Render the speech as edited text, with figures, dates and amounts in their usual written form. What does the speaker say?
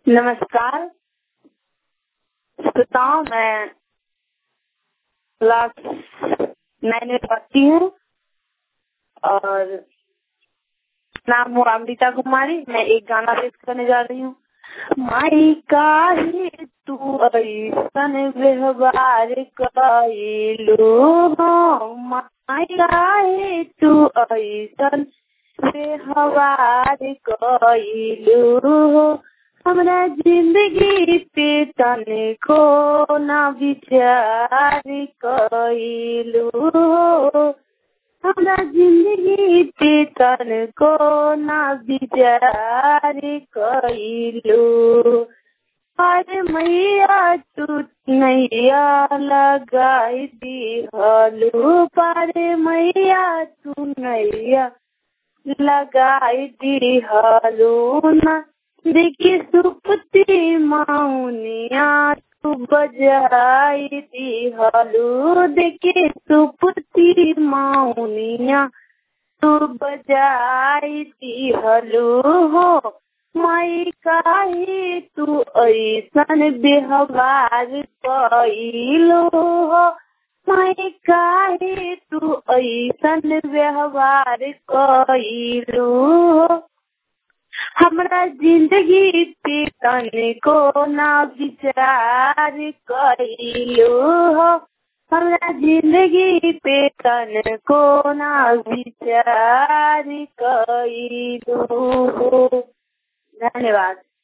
नमस्कार श्रोताओं, मैं क्लास 9 में पढ़ती हूँ और नाम हूँ अमृता कुमारी। मैं एक गाना पेश करने जा रही हूँ। माई काहे तू ऐसन व्यवहार कइलू हो, माई काहे तू ऐसन व्यवहार कइलू हो, हमरा जिंदगी पे तनिको ना विचार कइलू हो, हमरा जिंदगी पे तनिको ना विचार कइलू। अरे मैया तू नैया लगाई दिहलू, पारे मैया तू नैया लगाई दिहलू ना, देखी सुपती माउनिया तू बजाई दिहलू, देखी सुपती माउनिया तू बजाई दिहलू हो, माई काहे तू ऐसन व्यवहार कइलू हो, माई काहे तू ऐसन व्यवहार कइलू हो, हमरा जिंदगी पे तनिको ना विचार कइलू हो, हमरा जिंदगी पे तनिको ना विचार कइलू हो। धन्यवाद।